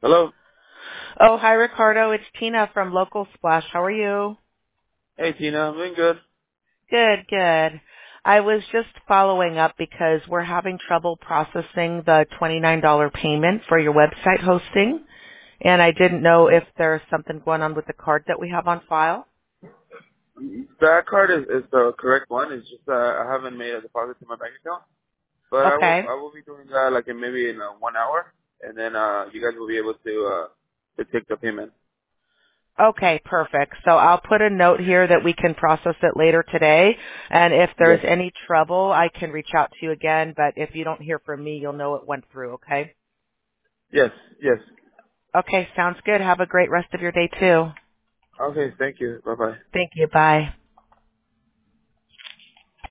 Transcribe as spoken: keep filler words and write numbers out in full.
Hello. Oh, hi, Ricardo. It's Tina from Local Splash. How are you? Hey, Tina. I'm doing good. Good, good. I was just following up because we're having trouble processing the twenty-nine dollars payment for your website hosting, and I didn't know if there's something going on with the card that we have on file. That card is, is the correct one. It's just uh, I haven't made a deposit to my bank account, but I will Okay. I will be doing that like in maybe in uh, one hour, and then uh you guys will be able to uh to take the payment. Okay, perfect. So I'll put a note here that we can process it later today, and if there's Yes. any trouble, I can reach out to you again, but if you don't hear from me, you'll know it went through, okay? Yes. Yes. Okay, sounds good. Have a great rest of your day, too. Okay. Thank you. Bye bye. Thank you. Bye.